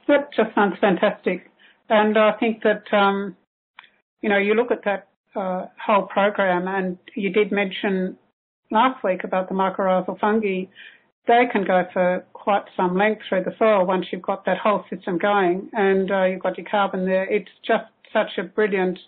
That just sounds fantastic. And I think that, you look at that whole program, and you did mention last week about the mycorrhizal fungi. They can go for quite some length through the soil once you've got that whole system going, and you've got your carbon there. It's just such a brilliant,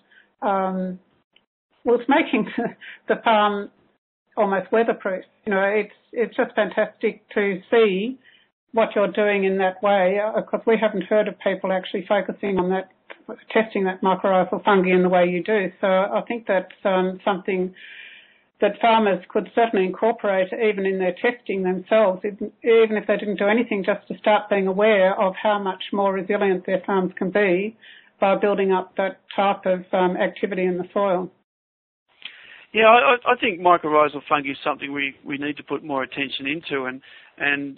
it's making the farm almost weatherproof. It's just fantastic to see what you're doing in that way, because we haven't heard of people actually focusing on that, testing that mycorrhizal fungi in the way you do. So I think that's something that farmers could certainly incorporate even in their testing themselves, even if they didn't do anything, just to start being aware of how much more resilient their farms can be by building up that type of activity in the soil. Yeah, I think mycorrhizal fungi is something we need to put more attention into, and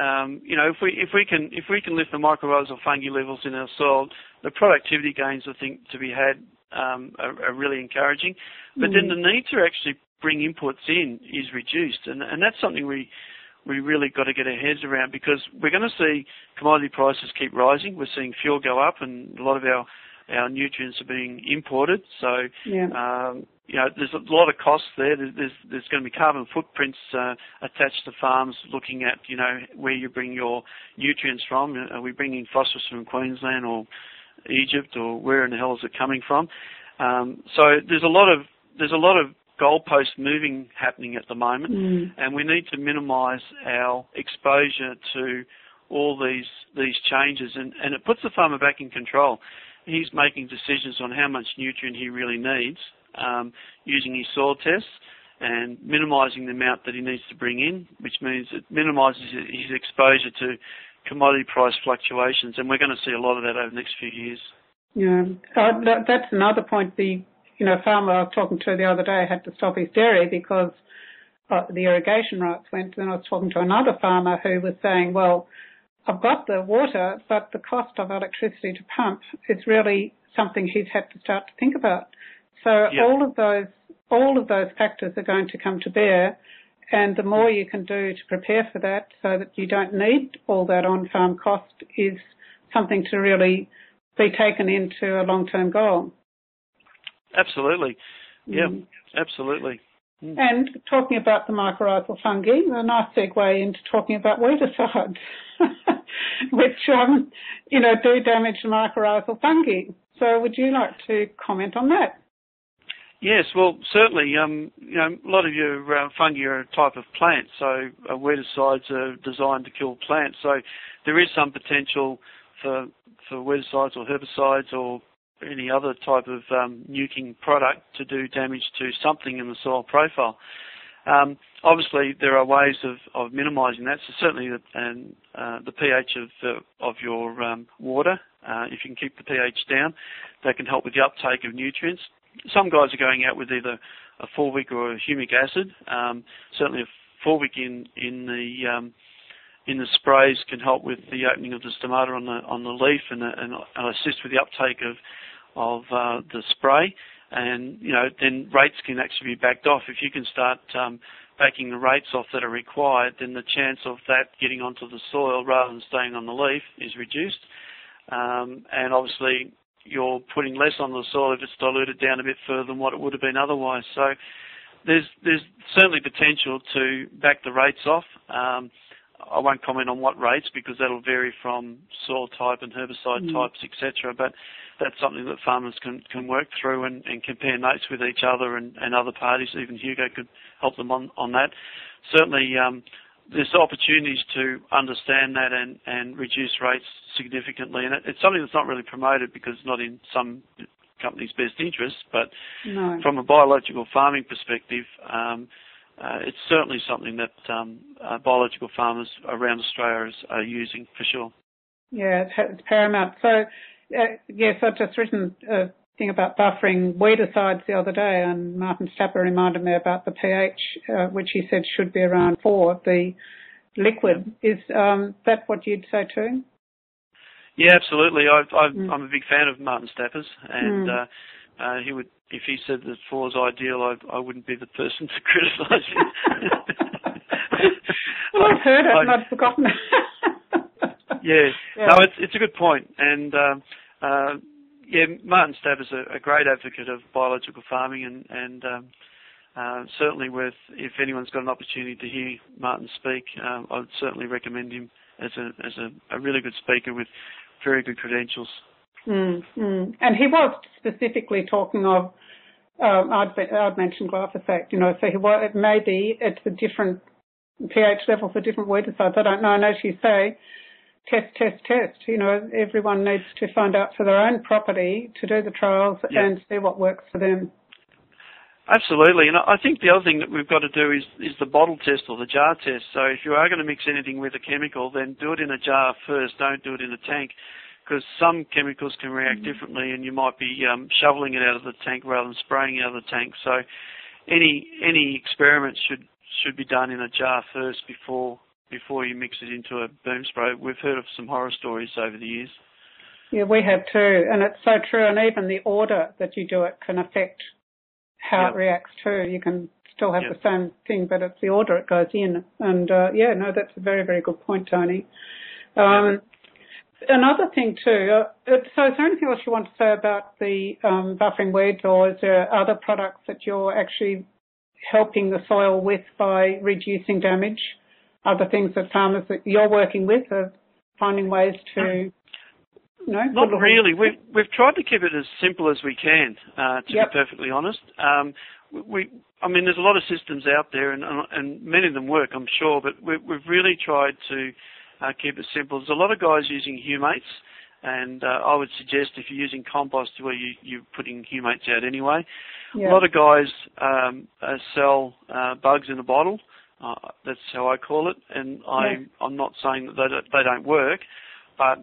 if we can lift the mycorrhizal fungi levels in our soil, the productivity gains I think to be had are really encouraging. But then the need to actually bring inputs in is reduced, and that's something we really got to get our heads around, because we're going to see commodity prices keep rising. We're seeing fuel go up, and a lot of our nutrients are being imported. So there's a lot of costs there. There's going to be carbon footprints attached to farms looking at where you bring your nutrients from. Are we bringing phosphorus from Queensland or Egypt, or where in the hell is it coming from? So there's a lot of goalpost moving happening at the moment, and we need to minimise our exposure to all these changes, and it puts the farmer back in control. He's making decisions on how much nutrient he really needs, using his soil tests and minimising the amount that he needs to bring in, which means it minimises his exposure to commodity price fluctuations, and we're going to see a lot of that over the next few years. Yeah, that's another point. The farmer I was talking to the other day had to stop his dairy because the irrigation rights went. Then I was talking to another farmer who was saying, well, I've got the water, but the cost of electricity to pump is really something he's had to start to think about. So all of those factors are going to come to bear, and the more you can do to prepare for that so that you don't need all that on-farm cost is something to really be taken into a long-term goal. Absolutely. Yeah, absolutely. And talking about the mycorrhizal fungi, a nice segue into talking about weedicides, which, do damage the mycorrhizal fungi. So would you like to comment on that? Yes, well, certainly. A lot of your fungi are a type of plant, so weedicides are designed to kill plants. So there is some potential for weedicides or herbicides or any other type of nuking product to do damage to something in the soil profile. Obviously, there are ways of minimising that. So certainly, the pH of your water, if you can keep the pH down, that can help with the uptake of nutrients. Some guys are going out with either a fulvic or a humic acid. Certainly, a fulvic in the sprays can help with the opening of the stomata on the leaf and assist with the uptake of the spray. And then rates can actually be backed off. If you can start backing the rates off that are required, then the chance of that getting onto the soil rather than staying on the leaf is reduced. And obviously, you're putting less on the soil if it's diluted down a bit further than what it would have been otherwise. So there's certainly potential to back the rates off. I won't comment on what rates because that'll vary from soil type and herbicide types, etc. But that's something that farmers can work through and compare notes with each other and other parties. Even Hugo could help them on that. Certainly, there's opportunities to understand that and reduce rates significantly. And it's something that's not really promoted because it's not in some companies' best interests. But from a biological farming perspective, it's certainly something that biological farmers around Australia are using for sure. Yeah, it's paramount. So, yes, I've just written a thing about buffering weedicides the other day, and Martin Stapper reminded me about the pH, which he said should be around 4, the liquid. Is that what you'd say too? Yeah, absolutely. I'm a big fan of Martin Stapper's, and he would, if he said that 4 is ideal, I wouldn't be the person to criticise him. Well, I've heard it and I've forgotten it. Yeah. Yeah. No, it's a good point. And, Martin Stab is a great advocate of biological farming and certainly if anyone's got an opportunity to hear Martin speak, I would certainly recommend him as a really good speaker with very good credentials. And he was specifically talking of, I'd mentioned glyphosate, so it may be it's a different pH level for different weedicides. I don't know. And as you say, test. Everyone needs to find out for their own property to do the trials and see what works for them. Absolutely, and I think the other thing that we've got to do is the bottle test or the jar test. So if you are going to mix anything with a chemical, then do it in a jar first, don't do it in a tank, because some chemicals can react differently and you might be shoveling it out of the tank rather than spraying it out of the tank. So any experiments should be done in a jar first before you mix it into a boom spray. We've heard of some horror stories over the years. Yeah, we have too, and it's so true, and even the order that you do it can affect how it reacts too. You can still have the same thing, but it's the order it goes in. And that's a very, very good point, Tony. Another thing too, so is there anything else you want to say about the buffering weeds, or is there other products that you're actually helping the soil with by reducing damage? Other things that farmers that you're working with are finding ways to... Not really. We've tried to keep it as simple as we can, to be perfectly honest. There's a lot of systems out there, and many of them work, I'm sure, but we've really tried to keep it simple. There's a lot of guys using humates, and I would suggest if you're using compost where you're putting humates out anyway. A lot of guys sell bugs in a bottle. That's how I call it, and I'm not saying that they don't work, but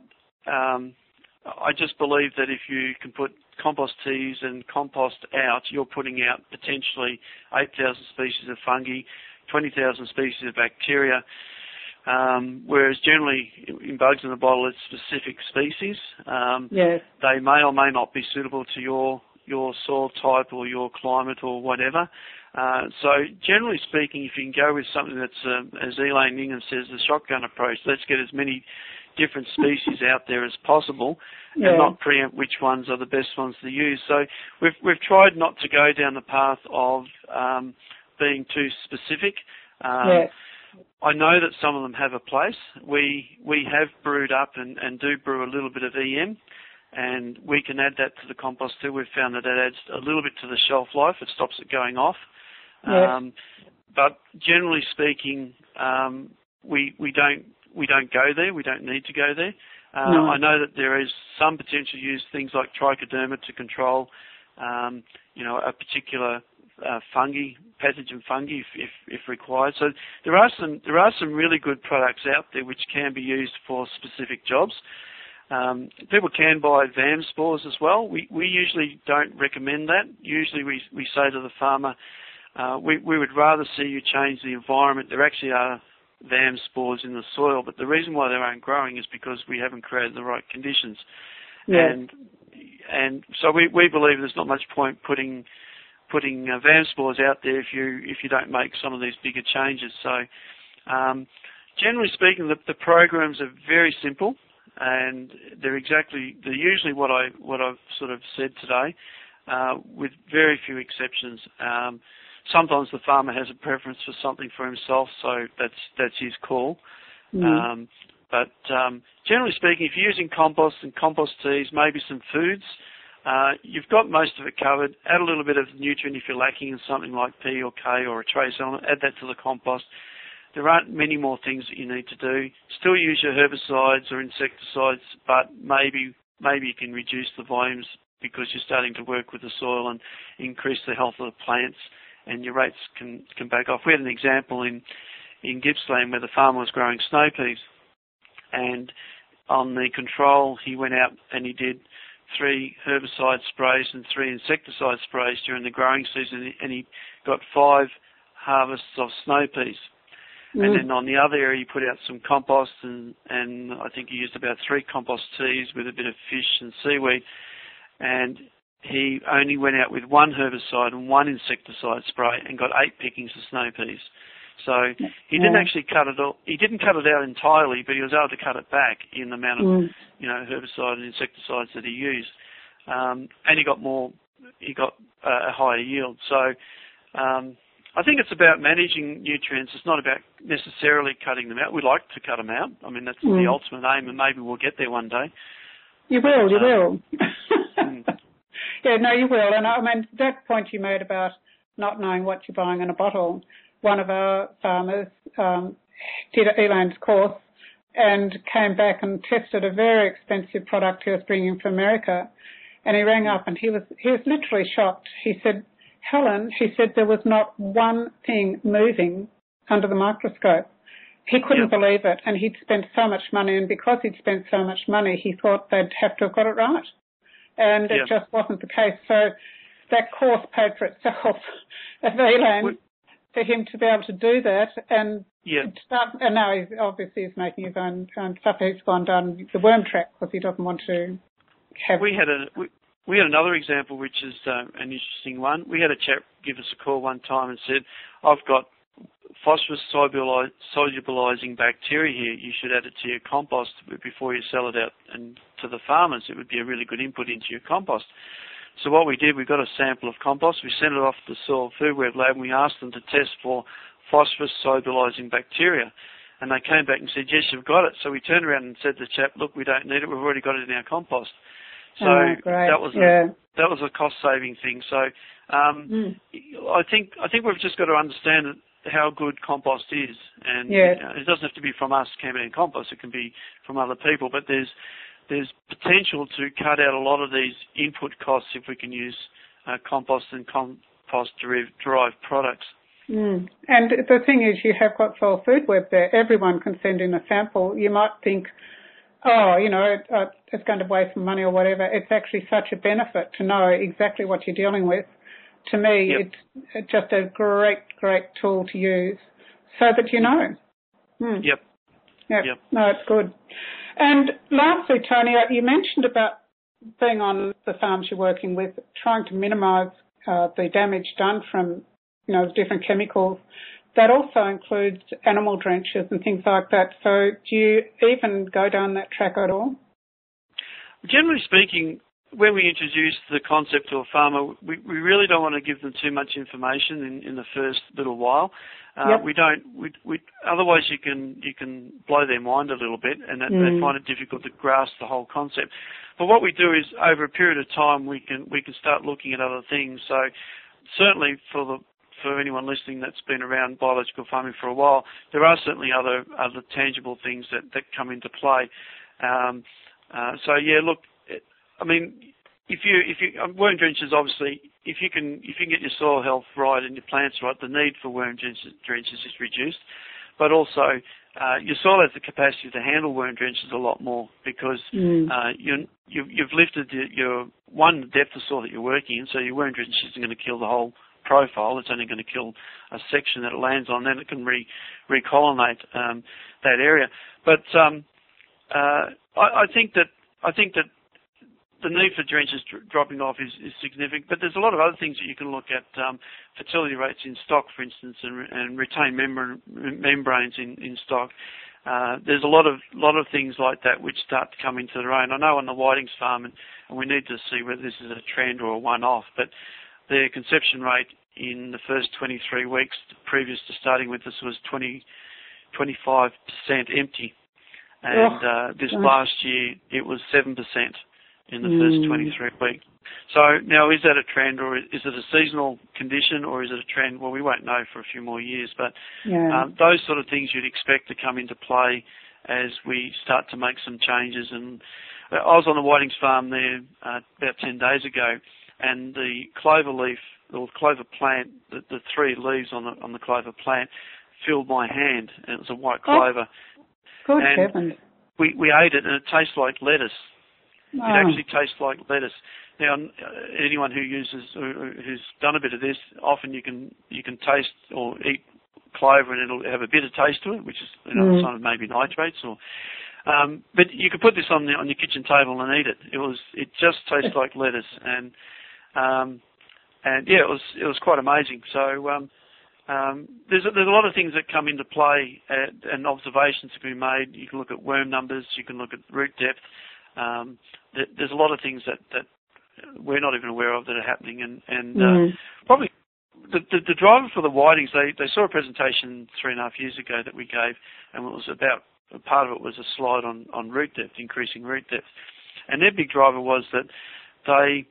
I just believe that if you can put compost teas and compost out, you're putting out potentially 8,000 species of fungi, 20,000 species of bacteria, whereas generally in bugs in the bottle it's specific species. They may or may not be suitable to your soil type or your climate or whatever. So generally speaking, if you can go with something that's, as Elaine Ingham says, the shotgun approach, let's get as many different species out there as possible and not preempt which ones are the best ones to use. So we've tried not to go down the path of being too specific. I know that some of them have a place. We have brewed up and do brew a little bit of EM, and we can add that to the compost too. We've found that adds a little bit to the shelf life. It stops it going off. But generally speaking, we don't go there. We don't need to go there. I know that there is some potential use, things like trichoderma to control, a particular pathogen fungi if required. So there are some really good products out there which can be used for specific jobs. People can buy VAM spores as well. We usually don't recommend that. Usually we say to the farmer, we would rather see you change the environment. There actually are VAM spores in the soil, but the reason why they aren't growing is because we haven't created the right conditions. And so we believe there's not much point putting VAM spores out there if you don't make some of these bigger changes. So generally speaking, the programs are very simple, and they're usually what I've sort of said today, with very few exceptions. Sometimes the farmer has a preference for something for himself, so that's his call. But generally speaking, if you're using compost and compost teas, maybe some foods, you've got most of it covered. Add a little bit of nutrient if you're lacking in something like P or K or a trace element. Add that to the compost. There aren't many more things that you need to do. Still use your herbicides or insecticides, but maybe you can reduce the volumes because you're starting to work with the soil and increase the health of the plants, and your rates can back off. We had an example in Gippsland where the farmer was growing snow peas, and on the control he went out and he did 3 herbicide sprays and 3 insecticide sprays during the growing season, and he got 5 harvests of snow peas. And then on the other area he put out some compost, and I think he used about 3 compost teas with a bit of fish and seaweed, and he only went out with 1 herbicide and 1 insecticide spray and got 8 pickings of snow peas. So he didn't actually cut it all. He didn't cut it out entirely, but he was able to cut it back in the amount of herbicide and insecticides that he used, and he got more. He got a higher yield. So I think it's about managing nutrients. It's not about necessarily cutting them out. We like to cut them out. I mean, that's the ultimate aim, and maybe we'll get there one day. You will. Yeah, no, you will. And I mean, that point you made about not knowing what you're buying in a bottle, one of our farmers did Elaine's course and came back and tested a very expensive product he was bringing from America. And he rang up and he was literally shocked. He said, Helen, he said there was not one thing moving under the microscope. He couldn't believe it, and he'd spent so much money, and because he'd spent so much money, he thought they'd have to have got it right. And it just wasn't the case. So that course paid for itself at Elaine for him to be able to do that and start. And now he's making his own stuff. He's gone down the worm track because he doesn't want to have... We had another example, which is an interesting one. We had a chap give us a call one time and said, I've got phosphorus solubilizing bacteria here. You should add it to your compost before you sell it out and to the farmers. It would be a really good input into your compost. So what we did, we got a sample of compost, we sent it off to the Soil Food Web lab, and we asked them to test for phosphorus solubilizing bacteria. And they came back and said, yes, you've got it. So we turned around and said to the chap, look, we don't need it. We've already got it in our compost. So that was a cost-saving thing. So I think we've just got to understand how good compost is, and it doesn't have to be from us, Camberdown Compost. It can be from other people, but there's potential to cut out a lot of these input costs if we can use compost and compost-derived products. And the thing is, you have got Soil Food Web there. Everyone can send in a sample. You might think, it's going to waste money or whatever. It's actually such a benefit to know exactly what you're dealing with. To me, it's just a great, great tool to use so that you know. Yep. No, it's good. And lastly, Tony, you mentioned about being on the farms you're working with, trying to minimise the damage done from, the different chemicals. That also includes animal drenches and things like that. So do you even go down that track at all? Generally speaking, when we introduce the concept to a farmer, we really don't want to give them too much information in the first little while. We don't. Otherwise, you can blow their mind a little bit, and they find it difficult to grasp the whole concept. But what we do is, over a period of time, we can start looking at other things. So certainly for anyone listening that's been around biological farming for a while, there are certainly other tangible things that come into play. Look, I mean, if you worm drenches, obviously, if you can get your soil health right and your plants right, the need for worm drenches is reduced. But also, your soil has the capacity to handle worm drenches a lot more because you've lifted the depth of soil that you're working in, so your worm drench isn't going to kill the whole profile. It's only going to kill a section that it lands on. Then it can recolonate that area. But I think that the need for drenches dropping off is significant, but there's a lot of other things that you can look at. Fertility rates in stock, for instance, and retained membranes in stock. There's a lot of things like that which start to come into their own. I know on the Whitings farm, and we need to see whether this is a trend or a one-off, but their conception rate in the first 23 weeks previous to starting with this was 25% empty. And this last year, it was 7% in the first 23 weeks. So now, is that a trend, or is it a seasonal condition, or is it a trend? Well, we won't know for a few more years, but those sort of things you'd expect to come into play as we start to make some changes. And I was on the Whitings farm there about 10 days ago, and the clover leaf, or clover plant, the three leaves on the clover plant filled my hand, and it was a white clover. Good heavens. We ate it, and it tastes like lettuce. It actually tastes like lettuce. Now, anyone who's done a bit of this, often you can taste or eat clover, and it'll have a bitter taste to it, which is another sign of maybe nitrates. Or, but you could put this on your kitchen table and eat it. It just tastes like lettuce, and it was quite amazing. So there's a lot of things that come into play and observations to be made. You can look at worm numbers, you can look at root depth. There's a lot of things that we're not even aware of that are happening, and probably the driver for the whitings. They saw a presentation 3.5 years ago that we gave, and it was about part of it was a slide on root depth, increasing root depth, and their big driver was that they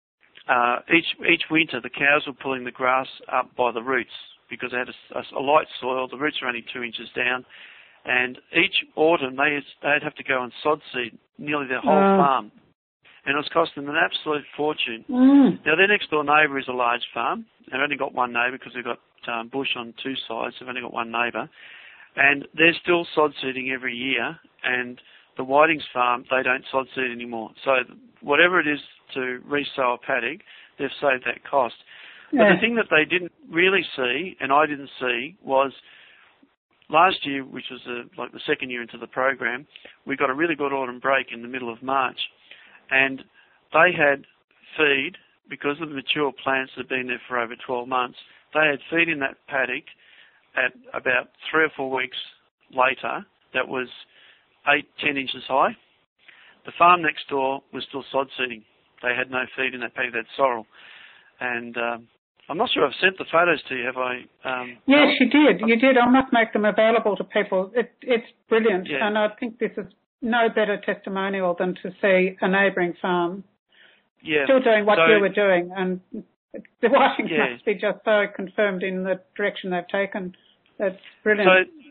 each winter the cows were pulling the grass up by the roots because they had a light soil. The roots are only 2 inches down, and each autumn they'd have to go and sod seed nearly their whole farm, and it was costing them an absolute fortune. Now their next door neighbour is a large farm. They've only got one neighbour because they've got bush on 2 sides. They've only got one neighbour, and they're still sod seeding every year. And the Whitings farm, they don't sod seed anymore. So whatever it is to resow a paddock, they've saved that cost. But the thing that they didn't really see, and I didn't see, was last year, which was like the second year into the program, we got a really good autumn break in the middle of March. And they had feed, because of the mature plants that had been there for over 12 months, they had feed in that paddock at about 3 or 4 weeks later that was 8-10 inches high. The farm next door was still sod seeding. They had no feed in that paddock, they had sorrel. And I'm not sure I've sent the photos to you, have I? Yes, you did. You did. I must make them available to people. It's brilliant. Yeah. And I think this is no better testimonial than to see a neighbouring farm still doing what you were doing. And the Whitings must be just so confirmed in the direction they've taken. That's brilliant.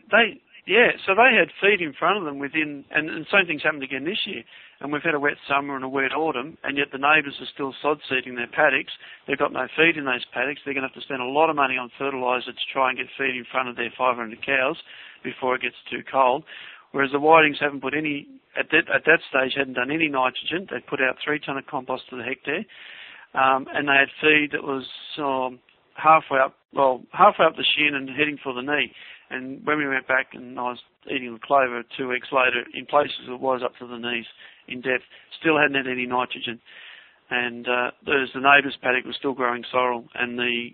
So they had feed in front of them within, and the same thing's happened again this year. And we've had a wet summer and a wet autumn, and yet the neighbours are still sod seeding their paddocks. They've got no feed in those paddocks. They're going to have to spend a lot of money on fertiliser to try and get feed in front of their 500 cows before it gets too cold. Whereas the Whitings haven't put any, at that stage, hadn't done any nitrogen. They'd put out 3 tonne of compost to the hectare, and they had feed that was halfway up the shin and heading for the knee. And when we went back and I was eating the clover 2 weeks later, in places it was up to the knees in depth, still hadn't had any nitrogen. And the neighbour's paddock was still growing sorrel, and the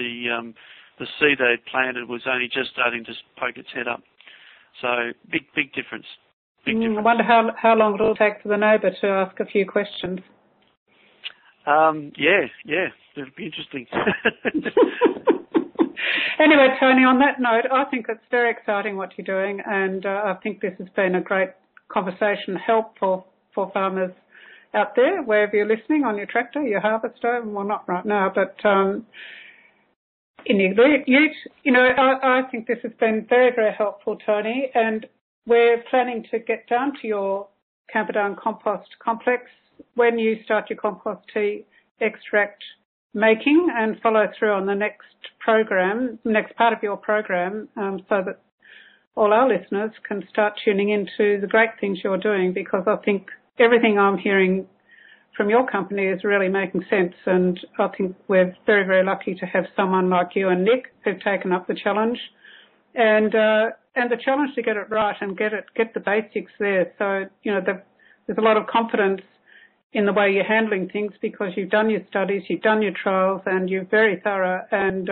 seed they had planted was only just starting to poke its head up. So big difference. Big difference. I wonder how long it'll take for the neighbour to ask a few questions. Yeah, it'll be interesting. Anyway, Tony, on that note, I think it's very exciting what you're doing, and I think this has been a great conversation, helpful for farmers out there, wherever you're listening, on your tractor, your harvester, well, not right now, but in your ute. I think this has been very, very helpful, Tony, and we're planning to get down to your Camperdown compost complex when you start your compost tea extract making and follow through on the next part of your program, so that all our listeners can start tuning into the great things you're doing, because I think everything I'm hearing from your company is really making sense, and I think we're very, very lucky to have someone like you and Nick who've taken up the challenge and the challenge to get it right and get the basics there. So, there's a lot of confidence in the way you're handling things because you've done your studies, you've done your trials, and you're very thorough. And,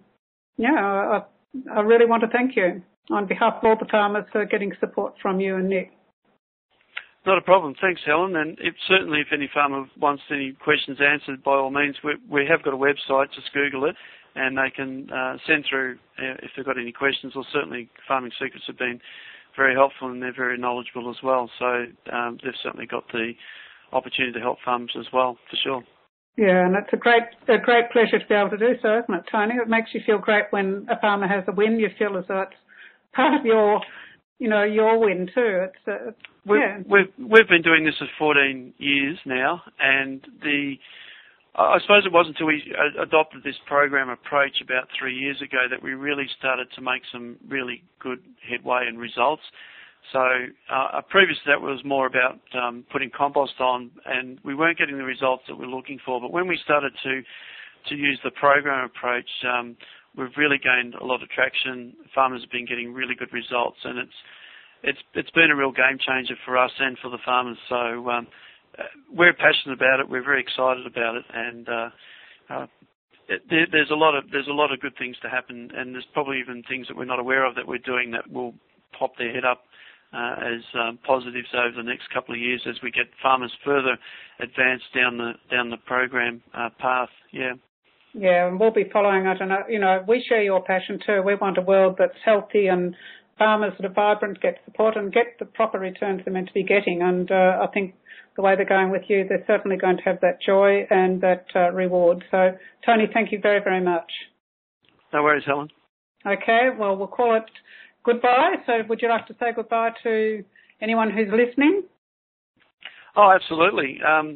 I really want to thank you on behalf of all the farmers for getting support from you and Nick. Not a problem. Thanks, Helen. And if any farmer wants any questions answered, by all means, we have got a website. Just Google it, and they can send through if they've got any questions. Or certainly, Farming Secrets have been very helpful, and they're very knowledgeable as well. So they've certainly got the opportunity to help farmers as well, for sure. Yeah, and it's a great pleasure to be able to do so, isn't it, Tony? It makes you feel great when a farmer has a win. You feel as though it's part of your win too. We've been doing this for 14 years now, and I suppose it wasn't until we adopted this program approach about 3 years ago that we really started to make some really good headway and results. So previous to that was more about putting compost on, and we weren't getting the results that we were looking for. But when we started to use the program approach, we've really gained a lot of traction. Farmers have been getting really good results, and it's been a real game changer for us and for the farmers. So we're passionate about it. We're very excited about it, and there's a lot of good things to happen, and there's probably even things that we're not aware of that we're doing that will pop their head up as positives over the next couple of years as we get farmers further advanced down the program path. Yeah. Yeah, and we'll be following it, and we share your passion too. We want a world that's healthy and farmers that are vibrant get support and get the proper returns they're meant to be getting. And I think the way they're going with you, they're certainly going to have that joy and that reward. So, Tony, thank you very, very much. No worries, Helen. Okay, well, we'll call it goodbye. So would you like to say goodbye to anyone who's listening? Oh, absolutely.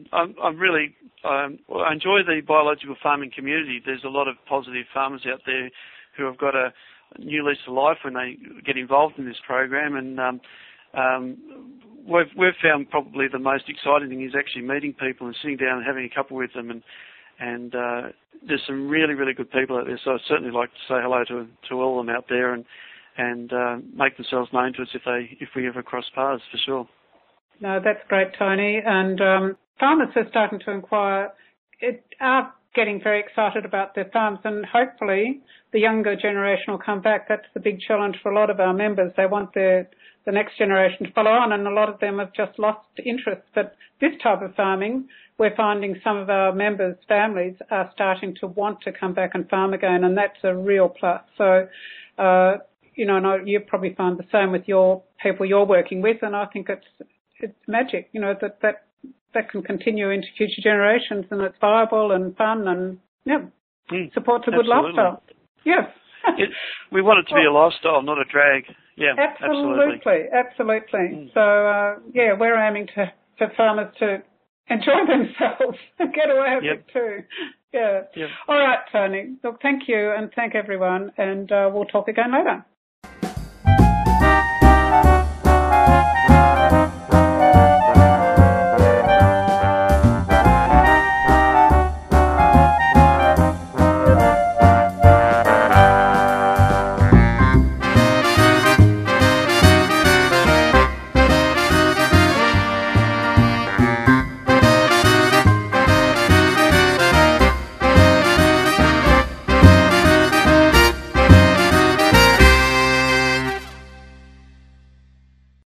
I enjoy the biological farming community. There's a lot of positive farmers out there who have got a new lease of life when they get involved in this program, and we've found probably the most exciting thing is actually meeting people and sitting down and having a couple with them, and there's some really, really good people out there. So I'd certainly like to say hello to all of them out there and make themselves known to us if we ever cross paths, for sure. No, that's great, Tony. And farmers are starting to inquire, are getting very excited about their farms, and hopefully the younger generation will come back. That's the big challenge for a lot of our members. They want the next generation to follow on, and a lot of them have just lost interest. But this type of farming, we're finding some of our members' families are starting to want to come back and farm again, and that's a real plus. So, and you probably find the same with your people you're working with, and I think it's magic, that can continue into future generations, and it's viable and fun and supports a good lifestyle. Yes. We want it to be a lifestyle, not a drag. Yeah, absolutely. So we're aiming for farmers to enjoy themselves and get away with it too. Yeah. All right, Tony. Look, thank you, and thank everyone, and we'll talk again later.